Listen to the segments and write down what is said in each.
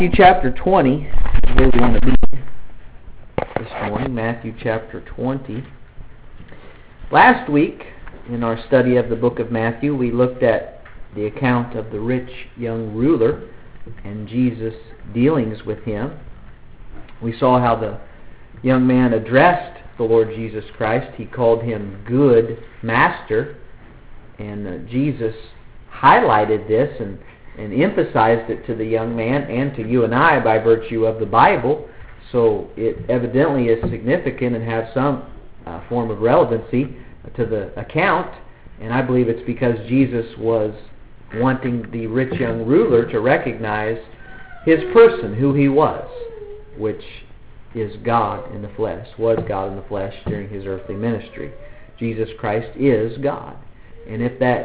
Matthew chapter 20 is where we want to be this morning. Matthew chapter 20. Last week, in our study of the book of Matthew, we looked at the account of the rich young ruler and Jesus' dealings with him. We saw how the young man addressed the Lord Jesus Christ. He called him good master, and Jesus highlighted this and emphasized it to the young man and to you and I by virtue of the Bible. So it evidently is significant and has some form of relevancy to the account. And I believe it's because Jesus was wanting the rich young ruler to recognize his person, who he was, which is God in the flesh, was God in the flesh during his earthly ministry. Jesus Christ is God. And if that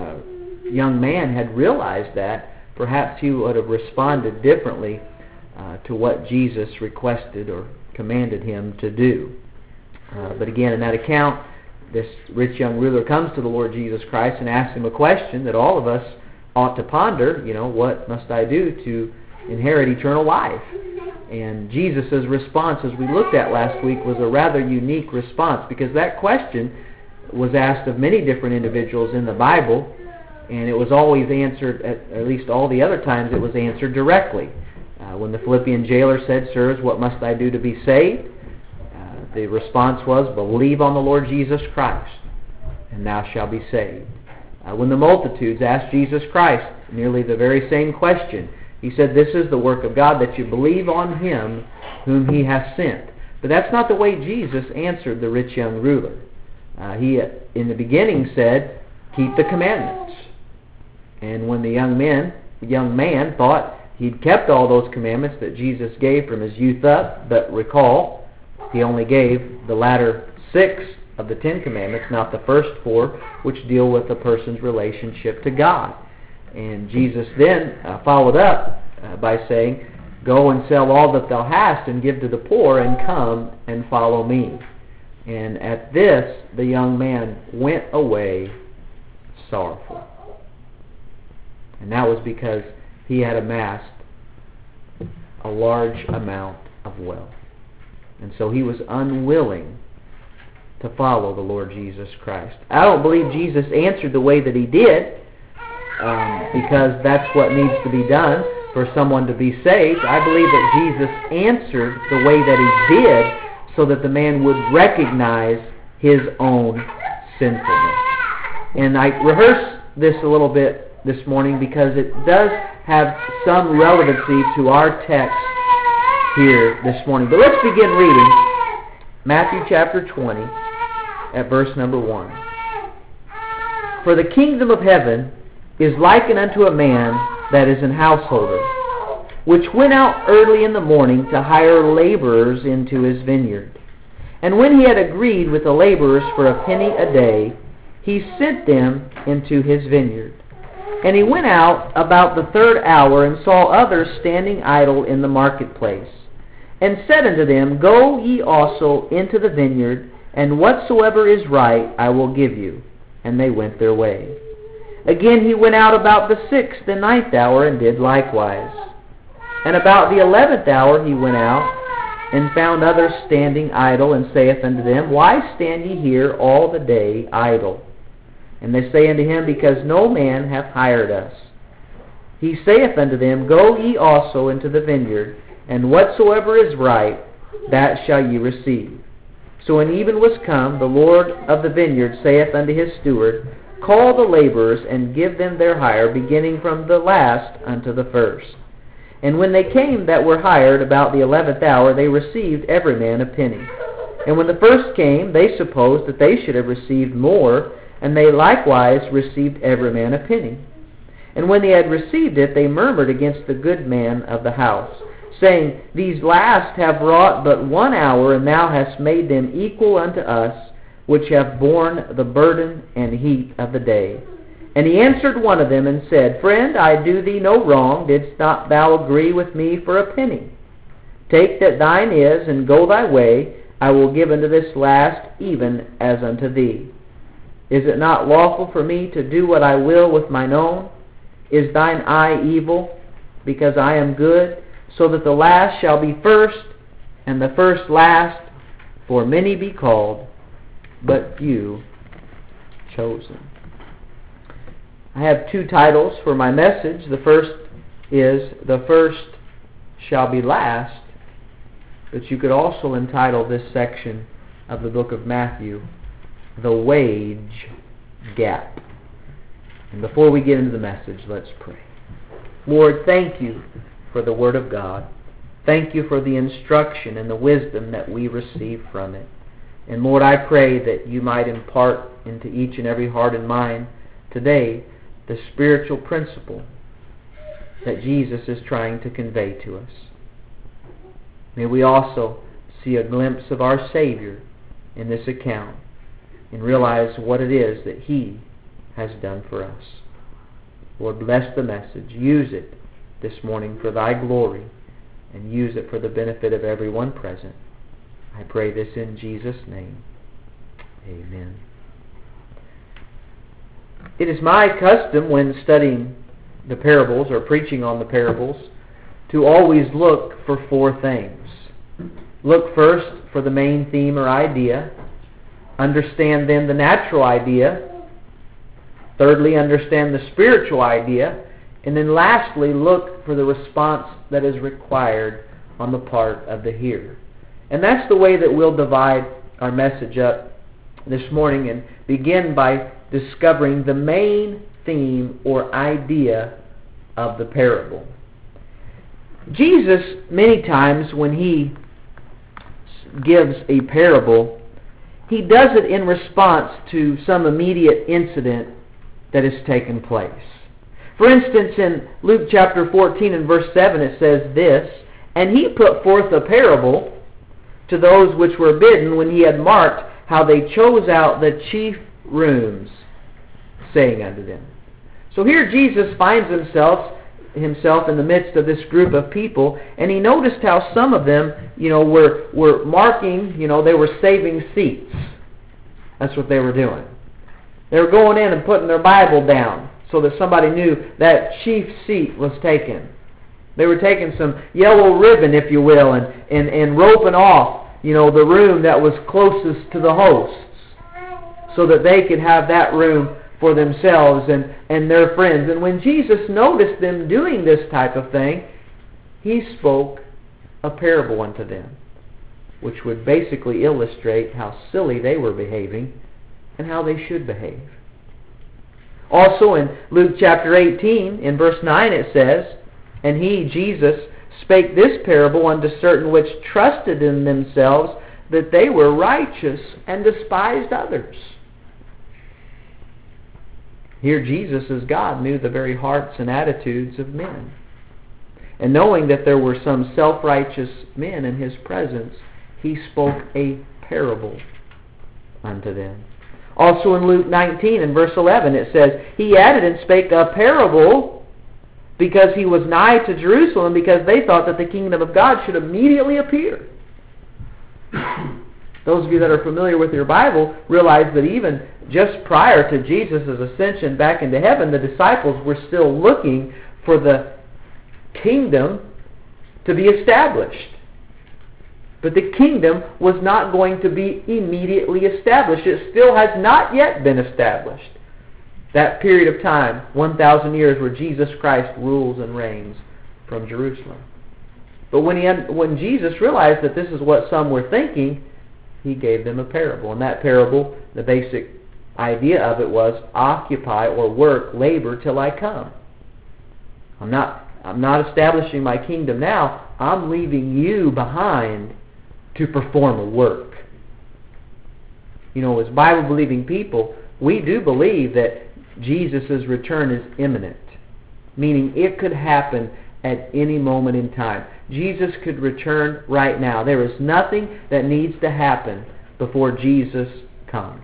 young man had realized that, perhaps he would have responded differently to what Jesus requested or commanded him to do. But again, in that account, this rich young ruler comes to the Lord Jesus Christ and asks him a question that all of us ought to ponder. What must I do to inherit eternal life? And Jesus' response, as we looked at last week, was a rather unique response, because that question was asked of many different individuals in the Bible, and it was always answered, at least all the other times, it was answered directly. When the Philippian jailer said, "Sirs, what must I do to be saved?" The response was, "Believe on the Lord Jesus Christ, and thou shalt be saved." When the multitudes asked Jesus Christ nearly the very same question, he said, "This is the work of God, that you believe on him whom he hath sent." But that's not the way Jesus answered the rich young ruler. He, in the beginning, said, "Keep the commandments." And when the young man thought he'd kept all those commandments that Jesus gave from his youth up, but recall, he only gave the latter 6 of the 10 commandments, not the first 4, which deal with a person's relationship to God. And Jesus then followed up by saying, "Go and sell all that thou hast and give to the poor, and come and follow me." And at this, the young man went away sorrowful. And that was because he had amassed a large amount of wealth. And so he was unwilling to follow the Lord Jesus Christ. I don't believe Jesus answered the way that he did, because that's what needs to be done for someone to be saved. I believe that Jesus answered the way that he did so that the man would recognize his own sinfulness. And I rehearsed this a little bit this morning because it does have some relevancy to our text here this morning. But let's begin reading Matthew chapter 20 at verse number 1. "For the kingdom of heaven is likened unto a man that is an householder, which went out early in the morning to hire laborers into his vineyard. And when he had agreed with the laborers for a penny a day, he sent them into his vineyard. And he went out about the 3rd hour, and saw others standing idle in the marketplace, and said unto them, Go ye also into the vineyard, and whatsoever is right I will give you. And they went their way. Again he went out about the 6th and 9th hour, and did likewise. And about the 11th hour he went out, and found others standing idle, and saith unto them, Why stand ye here all the day idle? And they say unto him, Because no man hath hired us. He saith unto them, Go ye also into the vineyard, and whatsoever is right, that shall ye receive. So when even was come, the Lord of the vineyard saith unto his steward, Call the laborers, and give them their hire, beginning from the last unto the first. And when they came that were hired about the 11th hour, they received every man a penny. And when the first came, they supposed that they should have received more, and they likewise received every man a penny. And when they had received it, they murmured against the good man of the house, saying, These last have wrought but 1 hour, and thou hast made them equal unto us, which have borne the burden and heat of the day. And he answered one of them, and said, Friend, I do thee no wrong. Didst not thou agree with me for a penny? Take that thine is, and go thy way. I will give unto this last even as unto thee. Is it not lawful for me to do what I will with mine own? Is thine eye evil, because I am good? so that the last shall be first, and the first last. For many be called, but few chosen. I have two titles for my message. The first is, The First Shall Be Last. But you could also entitle this section of the book of Matthew, The Wage Gap. And before we get into the message, let's pray. Lord, thank you for the Word of God. Thank you for the instruction and the wisdom that we receive from it. And Lord, I pray that you might impart into each and every heart and mind today the spiritual principle that Jesus is trying to convey to us. May we also see a glimpse of our Savior in this account and realize what it is that He has done for us. Lord, bless the message. Use it this morning for Thy glory, and use it for the benefit of everyone present. I pray this in Jesus' name. Amen. It is my custom when studying the parables or preaching on the parables to always look for four things. Look first for the main theme or idea. Understand then the natural idea. Thirdly, understand the spiritual idea. And then lastly, look for the response that is required on the part of the hearer. And that's the way that we'll divide our message up this morning and begin by discovering the main theme or idea of the parable. Jesus, many times when He gives a parable, He does it in response to some immediate incident that has taken place. For instance, in Luke chapter 14 and verse 7 it says this, "And He put forth a parable to those which were bidden when He had marked how they chose out the chief rooms, saying unto them." So here Jesus finds himself in the midst of this group of people, and He noticed how some of them, were marking, they were saving seats. That's what they were doing. They were going in and putting their Bible down so that somebody knew that chief seat was taken. They were taking some yellow ribbon, if you will, and roping off, the room that was closest to the hosts so that they could have that room for themselves and their friends. And when Jesus noticed them doing this type of thing, He spoke a parable unto them, which would basically illustrate how silly they were behaving and how they should behave. Also in Luke chapter 18, in verse 9 it says, "And He, Jesus, spake this parable unto certain which trusted in themselves that they were righteous and despised others." Here Jesus, as God, knew the very hearts and attitudes of men. And knowing that there were some self-righteous men in His presence, He spoke a parable unto them. Also in Luke 19 and verse 11 it says, "He added and spake a parable because He was nigh to Jerusalem, because they thought that the kingdom of God should immediately appear." Those of you that are familiar with your Bible realize that even just prior to Jesus' ascension back into heaven, the disciples were still looking for the kingdom to be established. But the kingdom was not going to be immediately established. It still has not yet been established. That period of time, 1,000 years, where Jesus Christ rules and reigns from Jerusalem. But when Jesus realized that this is what some were thinking, He gave them a parable. And that parable, the basic idea of it was, occupy or work, labor till I come. I'm not establishing my kingdom now. I'm leaving you behind to perform a work. As Bible-believing people, we do believe that Jesus' return is imminent, meaning it could happen at any moment in time. Jesus could return right now. There is nothing that needs to happen before Jesus comes.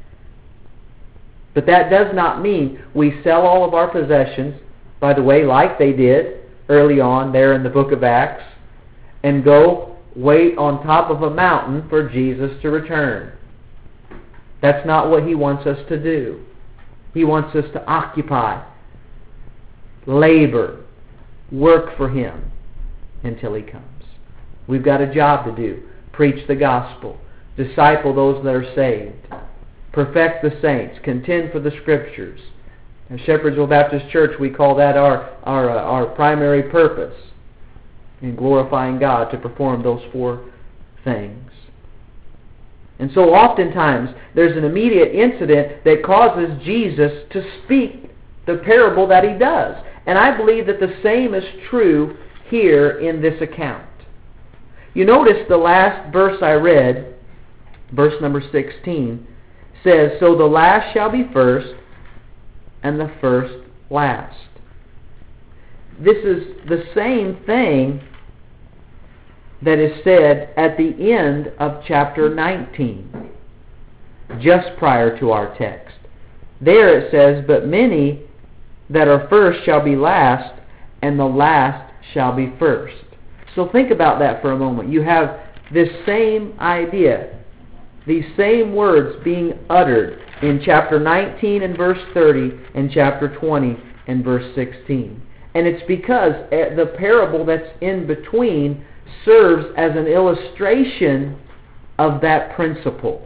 But that does not mean we sell all of our possessions, by the way, like they did early on there in the book of Acts, and go wait on top of a mountain for Jesus to return. That's not what He wants us to do. He wants us to occupy, labor, work for Him. until He comes. We've got a job to do. Preach the gospel. Disciple those that are saved. Perfect the saints. Contend for the Scriptures. At Shepherdsville Baptist Church, we call that our primary purpose in glorifying God, to perform those 4 things. And so oftentimes there's an immediate incident that causes Jesus to speak the parable that He does. And I believe that the same is true here in this account. You notice the last verse I read, verse number 16, says, "So the last shall be first, and the first last." This is the same thing that is said at the end of chapter 19, just prior to our text. There it says, "But many that are first shall be last, and the last shall be first." So think about that for a moment. You have this same idea, these same words being uttered in chapter 19 and verse 30 and chapter 20 and verse 16. And it's because the parable that's in between serves as an illustration of that principle.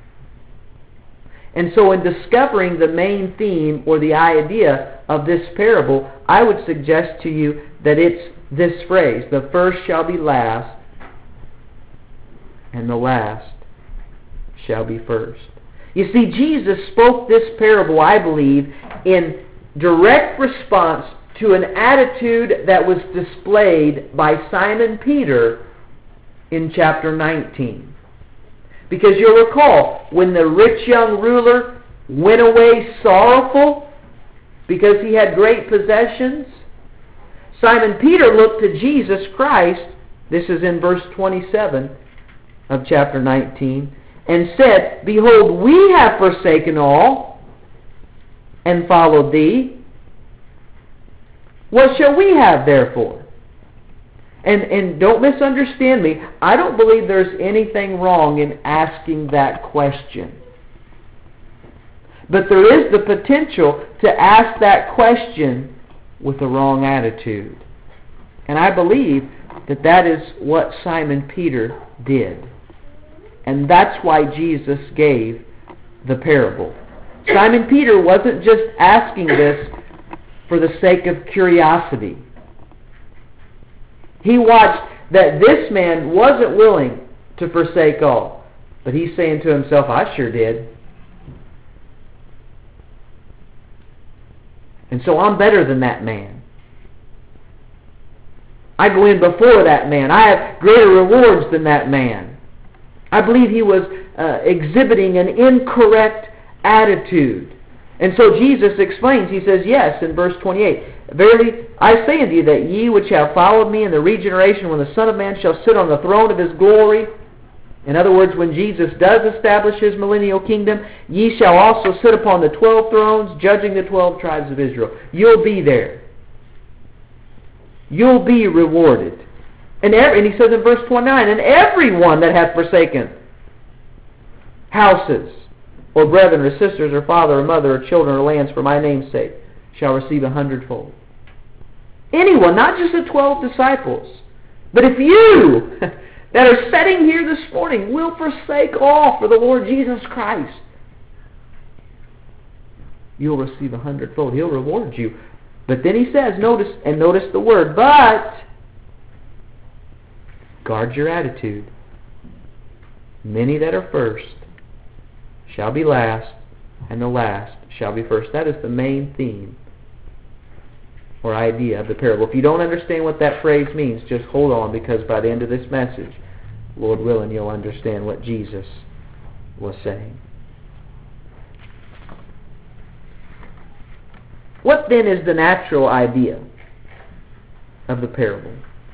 And so in discovering the main theme or the idea of this parable, I would suggest to you that it's this phrase, "The first shall be last, and the last shall be first." You see, Jesus spoke this parable, I believe, in direct response to an attitude that was displayed by Simon Peter in chapter 19. Because you'll recall, when the rich young ruler went away sorrowful because he had great possessions, Simon Peter looked to Jesus Christ, this is in verse 27 of chapter 19, and said, "Behold, we have forsaken all and followed thee. What shall we have therefore?" And don't misunderstand me. I don't believe there's anything wrong in asking that question. But there is the potential to ask that question with the wrong attitude. And I believe that that is what Simon Peter did. And that's why Jesus gave the parable. Simon Peter wasn't just asking this for the sake of curiosity. He watched that this man wasn't willing to forsake all. But he's saying to himself, "I sure did. And so I'm better than that man. I go in before that man. I have greater rewards than that man." I believe he was exhibiting an incorrect attitude. And so Jesus explains, he says, yes, in verse 28, "Verily I say unto you that ye which have followed me in the regeneration, when the Son of Man shall sit on the throne of His glory," in other words, when Jesus does establish His millennial kingdom, "ye shall also sit upon the 12 thrones, judging the 12 tribes of Israel." You'll be there. You'll be rewarded. And he says in verse 29, "And everyone that hath forsaken houses, or brethren, or sisters, or father, or mother, or children, or lands, for my name's sake, shall receive 100-fold. Anyone, not just the 12 disciples. But if you that are sitting here this morning will forsake all for the Lord Jesus Christ, you'll receive 100-fold. He'll reward you. But then he says, notice the word, "But guard your attitude. Many that are first shall be last, and the last shall be first." That is the main theme or idea of the parable. If you don't understand what that phrase means, just hold on, because by the end of this message, Lord willing, you'll understand what Jesus was saying. What then is the natural idea of the parable?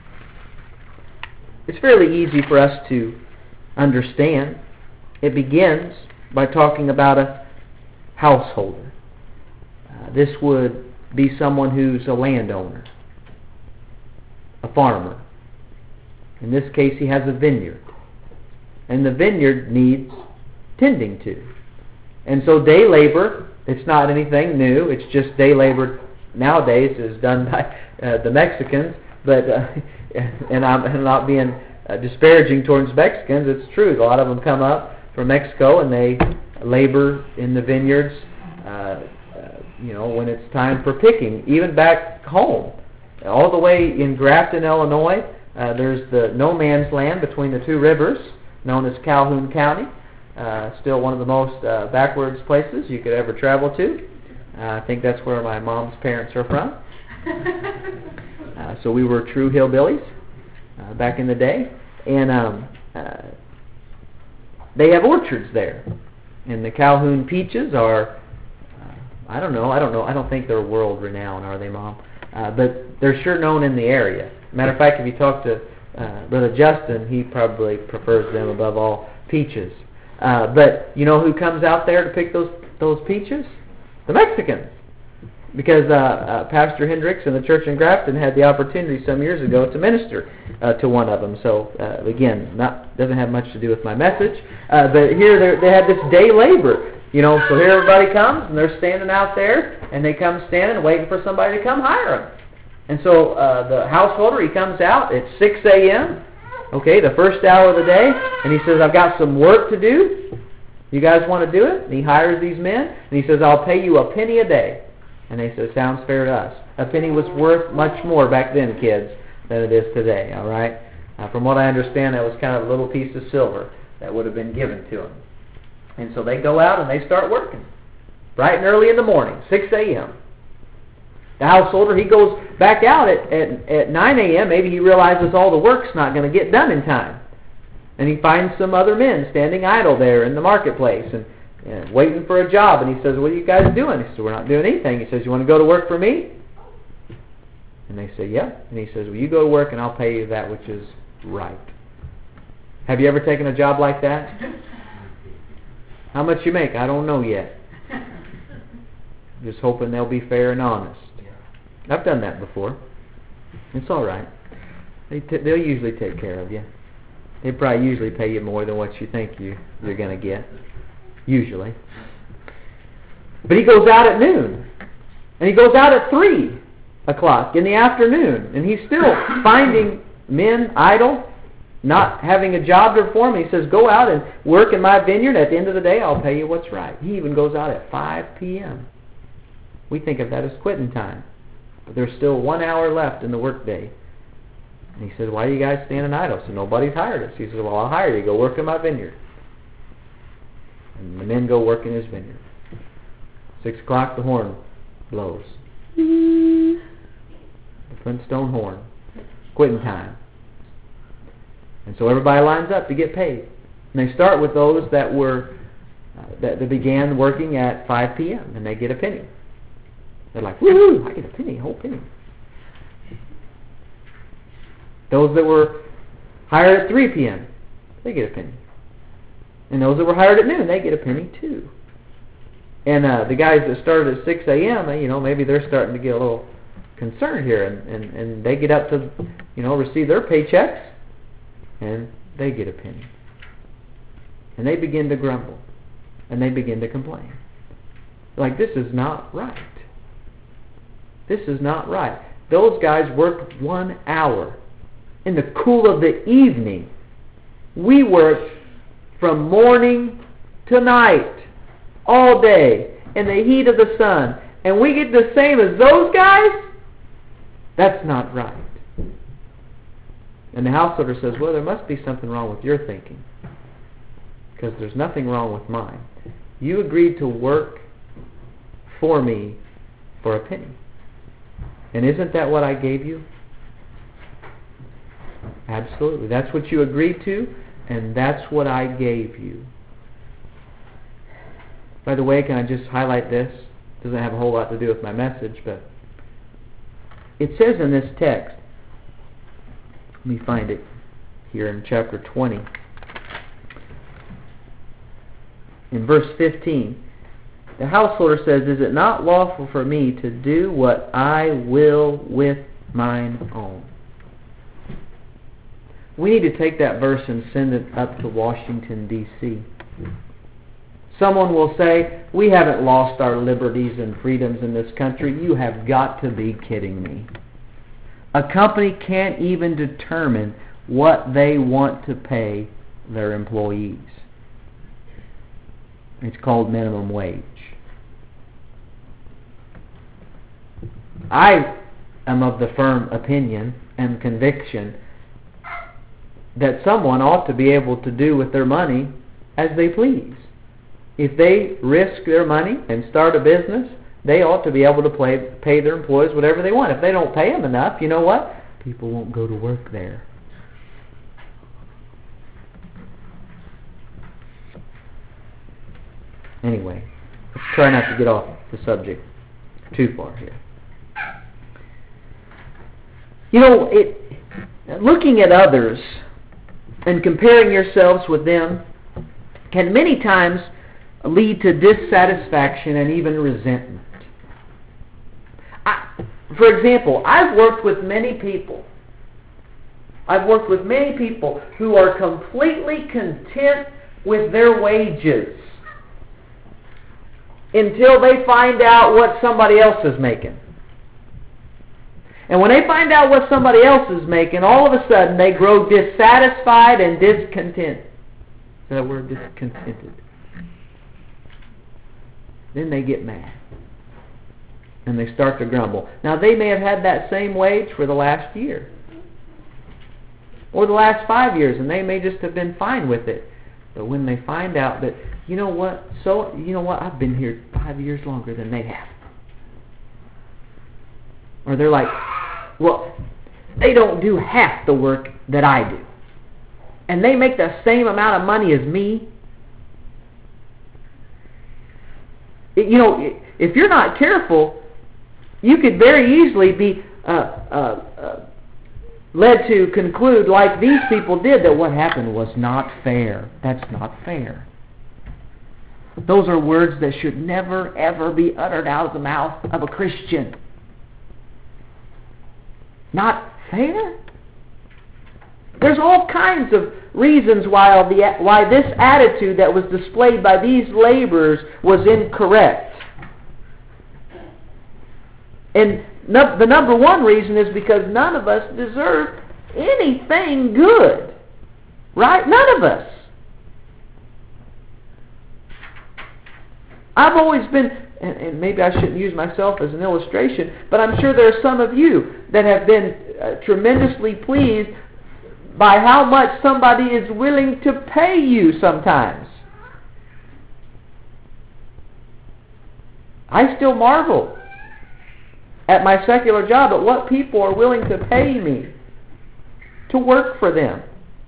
It's fairly easy for us to understand. It begins by talking about a householder. This would be someone who's a landowner, a farmer. In this case, he has a vineyard. And the vineyard needs tending to. And so day labor, it's not anything new. It's just day labor nowadays is done by the Mexicans. But And I'm not being disparaging towards Mexicans. It's true. A lot of them come up from Mexico and they labor in the vineyards, when it's time for picking. Even back home, all the way in Grafton, Illinois, there's the no man's land between the two rivers, known as Calhoun County. Still one of the most backwards places you could ever travel to. I think that's where my mom's parents are from. So we were true hillbillies back in the day. And they have orchards there. And the Calhoun peaches are, I don't know. I don't think they're world renowned, are they, Mom? But they're sure known in the area. Matter of fact, if you talk to Brother Justin, he probably prefers them above all peaches. But you know who comes out there to pick those peaches? The Mexicans. Because Pastor Hendricks and the church in Grafton had the opportunity some years ago to minister to one of them. So again, doesn't have much to do with my message. But here they had this day labor. So here everybody comes and they're standing out there, and they come standing waiting for somebody to come hire them. And so the householder, he comes out at 6 a.m., okay, the first hour of the day, and he says, I've got some work to do. You guys want to do it? And he hires these men, and he says, I'll pay you a penny a day. And they said, sounds fair to us. A penny was worth much more back then, kids, than it is today, all right? From what I understand, that was kind of a little piece of silver that would have been given to them. And so they go out and they start working, bright and early in the morning, 6 a.m. The householder, he goes back out at 9 a.m. Maybe he realizes all the work's not going to get done in time. And he finds some other men standing idle there in the marketplace and waiting for a job. And he says, what are you guys doing? He says, we're not doing anything. He says, you want to go to work for me? And they say, yeah. And he says, well, you go to work and I'll pay you that which is right. Have you ever taken a job like that? How much you make? I don't know yet. Just hoping they'll be fair and honest. I've done that before. It's all right. They'll usually take care of you. They probably usually pay you more than what you think you're going to get. Usually. But he goes out at noon. And he goes out at 3 o'clock in the afternoon. And he's still finding men idle, not having a job to perform. He says, go out and work in my vineyard. At the end of the day, I'll pay you what's right. He even goes out at 5 p.m. We think of that as quitting time. But there's still 1 hour left in the workday. And he says, why are you guys standing idle? So nobody's hired us. He says, well, I'll hire you. Go work in my vineyard. And the men go work in his vineyard. 6 o'clock, the horn blows. The Flintstone horn. Quitting time. And so everybody lines up to get paid. And they start with those that were that began working at 5 p.m. and they get a penny. They're like, woo, I get a penny, a whole penny. Those that were hired at 3 p.m., they get a penny. And those that were hired at noon, they get a penny too. And the guys that started at 6 a.m., maybe they're starting to get a little concerned here. And they get up to, receive their paychecks, and they get a penny. And they begin to grumble. And they begin to complain. Like, this is not right. This is not right. Those guys worked 1 hour in the cool of the evening. We worked from morning to night, all day, in the heat of the sun. And we get the same as those guys? That's not right. And the householder says, well, there must be something wrong with your thinking. Because there's nothing wrong with mine. You agreed to work for me for a penny. And isn't that what I gave you? Absolutely. That's what you agreed to, and that's what I gave you. By the way, can I just highlight this? It doesn't have a whole lot to do with my message, but it says in this text, let me find it here in chapter 20. In verse 15, the householder says, is it not lawful for me to do what I will with mine own? We need to take that verse and send it up to Washington, D.C. Someone will say, we haven't lost our liberties and freedoms in this country. You have got to be kidding me. A company can't even determine what they want to pay their employees. It's called minimum wage. I am of the firm opinion and conviction that someone ought to be able to do with their money as they please. If they risk their money and start a business, they ought to be able to pay their employees whatever they want. If they don't pay them enough, you know what? People won't go to work there. Anyway, let's try not to get off the subject too far here. You know, looking at others and comparing yourselves with them can many times lead to dissatisfaction and even resentment. For example, I've worked with many people who are completely content with their wages until they find out what somebody else is making. And when they find out what somebody else is making, all of a sudden they grow dissatisfied and discontent. Is that word, discontented? Then they get mad. And they start to grumble. Now, they may have had that same wage for the last year. Or the last 5 years, and they may just have been fine with it. But when they find out that, I've been here 5 years longer than they have. Or they're like, well, they don't do half the work that I do. And they make the same amount of money as me. If you're not careful, you could very easily be led to conclude, like these people did, that what happened was not fair. That's not fair. Those are words that should never, ever be uttered out of the mouth of a Christian. Not fair? There's all kinds of reasons why this attitude that was displayed by these laborers was incorrect. And the number one reason is because none of us deserve anything good. Right? None of us. I've always been, and maybe I shouldn't use myself as an illustration, but I'm sure there are some of you that have been tremendously pleased by how much somebody is willing to pay you sometimes. I still marvel at my secular job at what people are willing to pay me to work for them.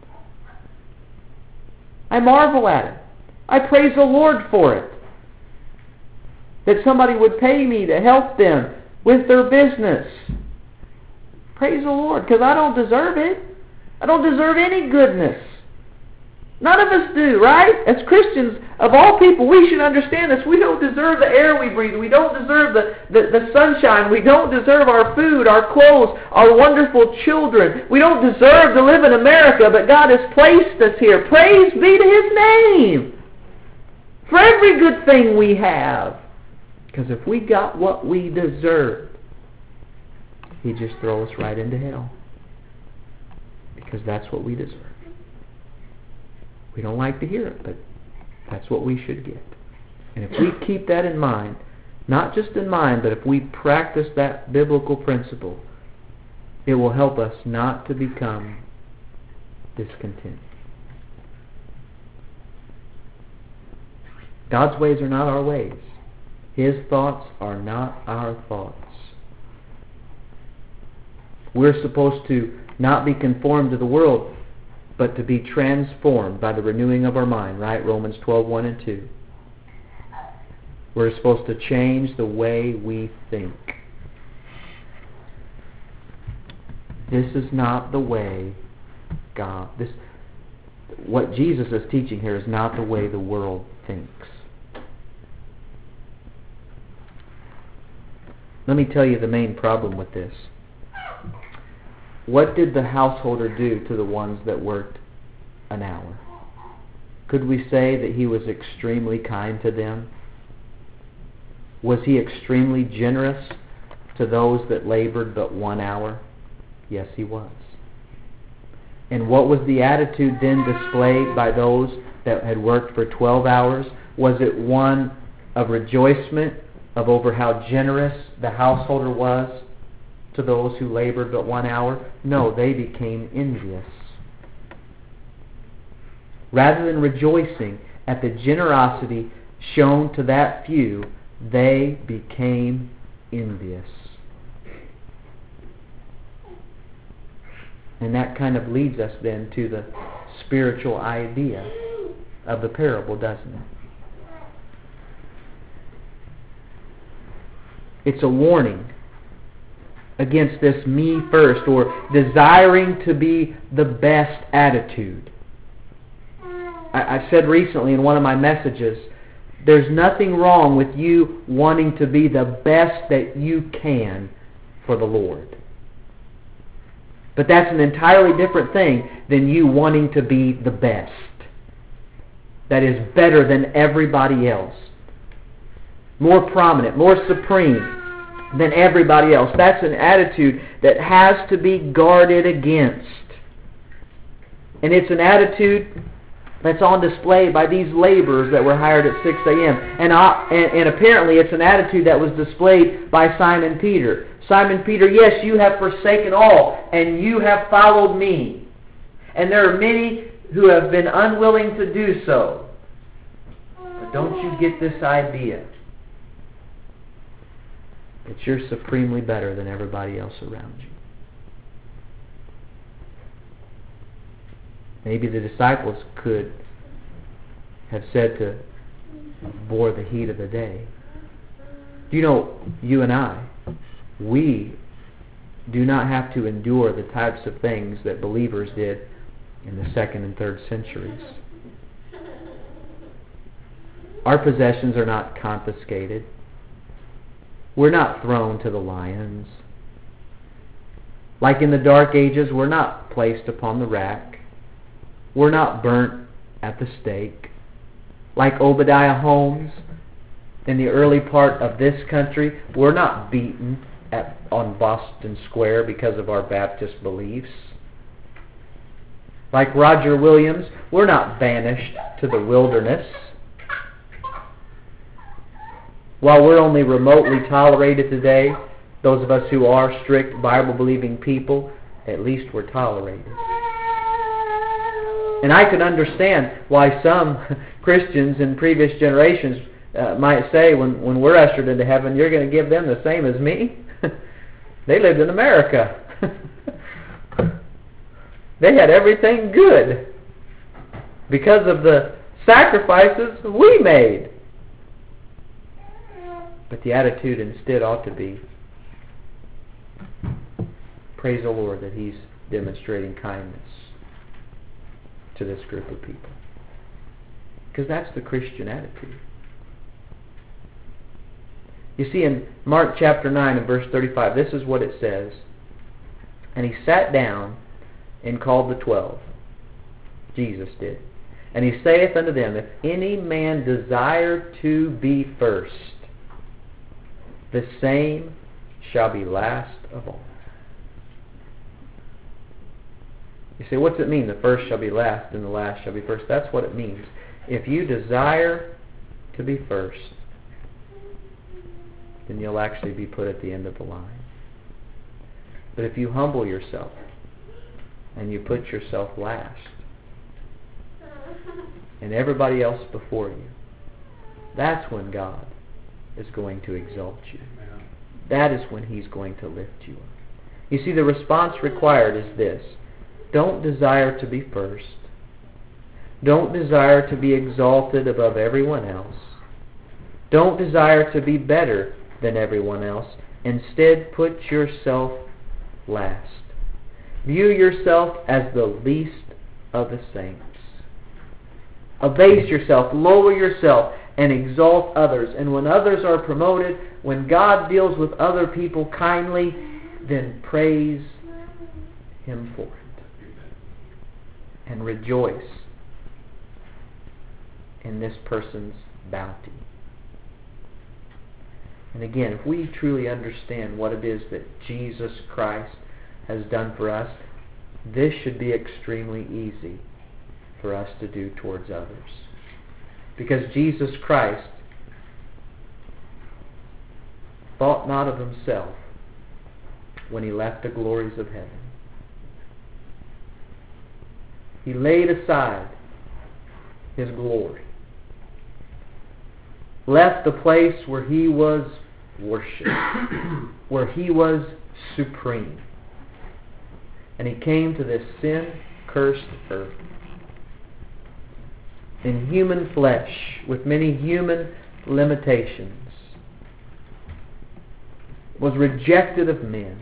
I marvel at it. I praise the Lord for it. That somebody would pay me to help them with their business. Praise the Lord, because I don't deserve it. I don't deserve any goodness. None of us do, right? As Christians, of all people, we should understand this. We don't deserve the air we breathe. We don't deserve the sunshine. We don't deserve our food, our clothes, our wonderful children. We don't deserve to live in America, but God has placed us here. Praise be to His name for every good thing we have. Because if we got what we deserved, He'd just throw us right into hell. Because that's what we deserve. We don't like to hear it, but that's what we should get. And if we keep that in mind, not just in mind, but if we practice that biblical principle, it will help us not to become discontent. God's ways are not our ways. His thoughts are not our thoughts. We're supposed to not be conformed to the world, but to be transformed by the renewing of our mind, right? Romans 12:1 and 2. We're supposed to change the way we think. This is not the way God... What Jesus is teaching here is not the way the world thinks. Let me tell you the main problem with this. What did the householder do to the ones that worked an hour? Could we say that he was extremely kind to them? Was he extremely generous to those that labored but 1 hour? Yes, he was. And what was the attitude then displayed by those that had worked for 12 hours? Was it one of rejoicement over how generous the householder was to those who labored but 1 hour? No, they became envious. Rather than rejoicing at the generosity shown to that few, they became envious. And that kind of leads us then to the spiritual idea of the parable, doesn't it? It's a warning against this me first, or desiring to be the best attitude. I said recently in one of my messages, there's nothing wrong with you wanting to be the best that you can for the Lord. But that's an entirely different thing than you wanting to be the best. That is better than everybody else. More prominent, more supreme than everybody else. That's an attitude that has to be guarded against. And it's an attitude that's on display by these laborers that were hired at 6 a.m. And apparently it's an attitude that was displayed by Simon Peter. Simon Peter, yes, you have forsaken all, and you have followed me. And there are many who have been unwilling to do so. But don't you get this idea that you're supremely better than everybody else around you? Maybe the disciples could have said to bore the heat of the day. Do you know, you and I, we do not have to endure the types of things that believers did in the 2nd and 3rd centuries. Our possessions are not confiscated. We're not thrown to the lions. Like in the Dark Ages, we're not placed upon the rack. We're not burnt at the stake. Like Obadiah Holmes in the early part of this country, we're not beaten on Boston Square because of our Baptist beliefs. Like Roger Williams, we're not banished to the wilderness. While we're only remotely tolerated today, those of us who are strict Bible-believing people, at least we're tolerated. And I can understand why some Christians in previous generations might say, when we're ushered into heaven, you're going to give them the same as me? They lived in America. They had everything good because of the sacrifices we made. But the attitude instead ought to be, praise the Lord that He's demonstrating kindness to this group of people. Because that's the Christian attitude. You see, in Mark chapter 9 and verse 35, this is what it says. And He sat down and called the 12. Jesus did. And He saith unto them, if any man desire to be first, the same shall be last of all. You say, what's it mean? The first shall be last and the last shall be first. That's what it means. If you desire to be first, then you'll actually be put at the end of the line. But if you humble yourself and you put yourself last and everybody else before you, that's when God is going to exalt you. That is when He's going to lift you up. You see, the response required is this. Don't desire to be first. Don't desire to be exalted above everyone else. Don't desire to be better than everyone else. Instead, put yourself last. View yourself as the least of the saints. Abase yourself, lower yourself, and exalt others. And when others are promoted, when God deals with other people kindly, then praise Him for it. And rejoice in this person's bounty. And again, if we truly understand what it is that Jesus Christ has done for us, this should be extremely easy for us to do towards others. Because Jesus Christ thought not of himself when he left the glories of heaven. He laid aside his glory, left the place where he was worshipped, where he was supreme, and he came to this sin-cursed earth in human flesh with many human limitations, was rejected of men,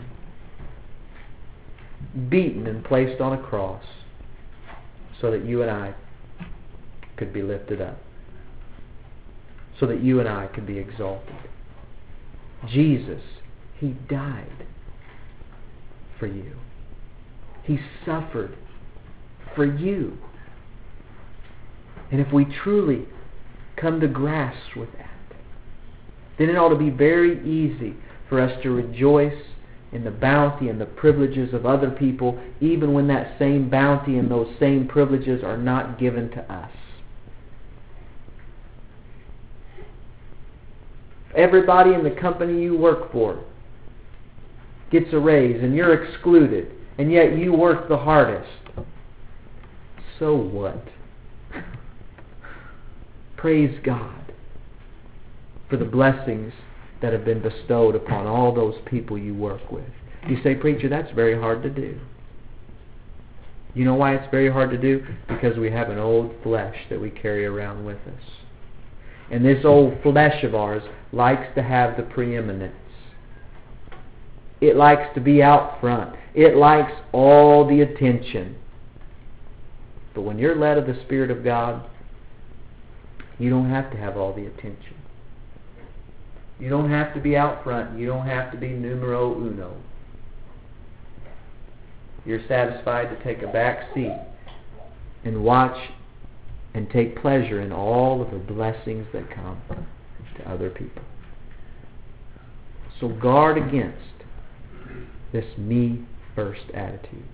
beaten and placed on a cross so that you and I could be lifted up, so that you and I could be exalted. Jesus, he died for you. He suffered for you. And if we truly come to grasp with that, then it ought to be very easy for us to rejoice in the bounty and the privileges of other people, even when that same bounty and those same privileges are not given to us. Everybody in the company you work for gets a raise and you're excluded, and yet you work the hardest. So what? Praise God for the blessings that have been bestowed upon all those people you work with. You say, preacher, that's very hard to do. You know why it's very hard to do? Because we have an old flesh that we carry around with us. And this old flesh of ours likes to have the preeminence. It likes to be out front. It likes all the attention. But when you're led of the Spirit of God, you don't have to have all the attention. You don't have to be out front. You don't have to be numero uno. You're satisfied to take a back seat and watch and take pleasure in all of the blessings that come to other people. So guard against this me-first attitude.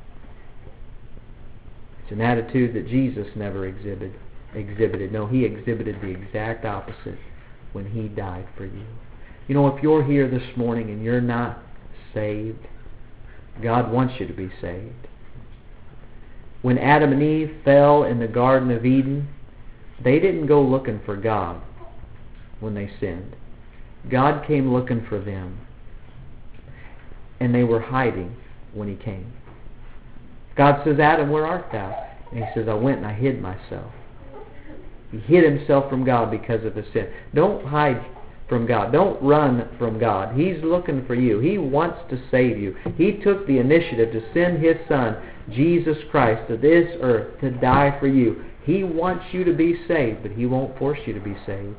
It's an attitude that Jesus never exhibited. No, he exhibited the exact opposite when he died for you. You know, if you're here this morning and you're not saved, God wants you to be saved. When Adam and Eve fell in the Garden of Eden, they didn't go looking for God when they sinned. God came looking for them. And they were hiding when he came. God says, Adam, where art thou? And he says, I went and I hid myself. He hid himself from God because of his sin. Don't hide from God. Don't run from God. He's looking for you. He wants to save you. He took the initiative to send his Son, Jesus Christ, to this earth to die for you. He wants you to be saved, but he won't force you to be saved.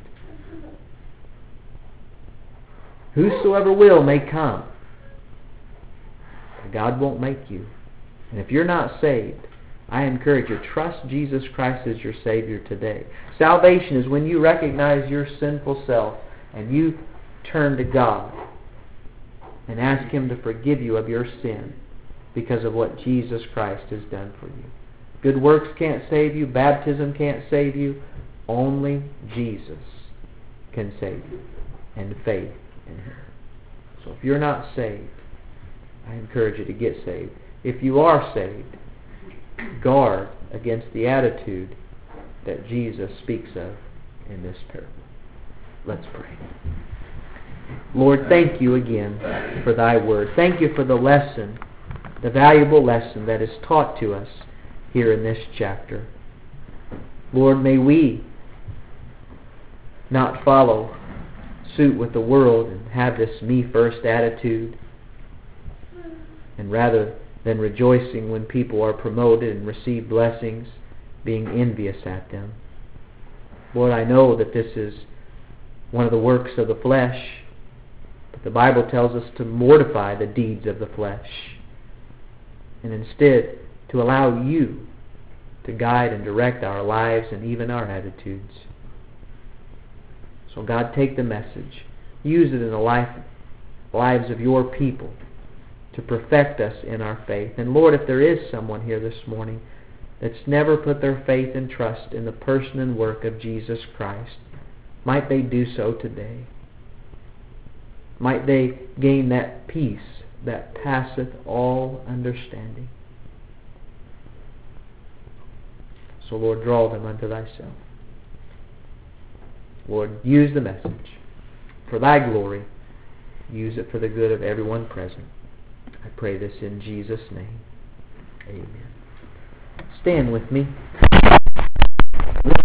Whosoever will may come. But God won't make you. And if you're not saved, I encourage you, trust Jesus Christ as your Savior today. Salvation is when you recognize your sinful self and you turn to God and ask him to forgive you of your sin because of what Jesus Christ has done for you. Good works can't save you. Baptism can't save you. Only Jesus can save you, and faith in him. So if you're not saved, I encourage you to get saved. If you are saved, guard against the attitude that Jesus speaks of in this parable. Let's pray. Lord, thank you again for thy word. Thank you for the lesson, the valuable lesson that is taught to us here in this chapter. Lord, may we not follow suit with the world and have this me-first attitude, and rather than rejoicing when people are promoted and receive blessings, being envious at them. Lord, I know that this is one of the works of the flesh, but the Bible tells us to mortify the deeds of the flesh, and instead to allow you to guide and direct our lives and even our attitudes. So God, take the message, use it in the lives of your people, to perfect us in our faith. And Lord, if there is someone here this morning that's never put their faith and trust in the person and work of Jesus Christ, might they do so today. Might they gain that peace that passeth all understanding. So Lord, draw them unto thyself. Lord, use the message for thy glory. Use it for the good of everyone present. I pray this in Jesus' name. Amen. Stand with me.